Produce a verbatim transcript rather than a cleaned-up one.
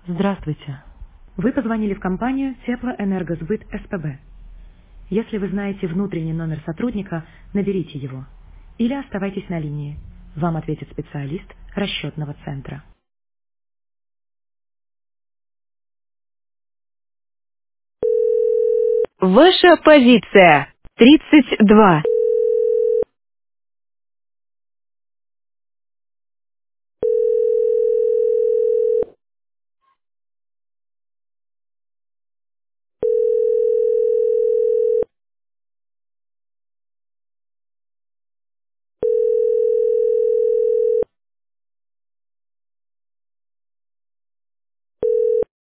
Здравствуйте. Вы позвонили в компанию Теплоэнергосбыт СПБ. Если вы знаете внутренний номер сотрудника, наберите его. Или оставайтесь на линии. Вам ответит специалист расчетного центра. Ваша позиция тридцать два.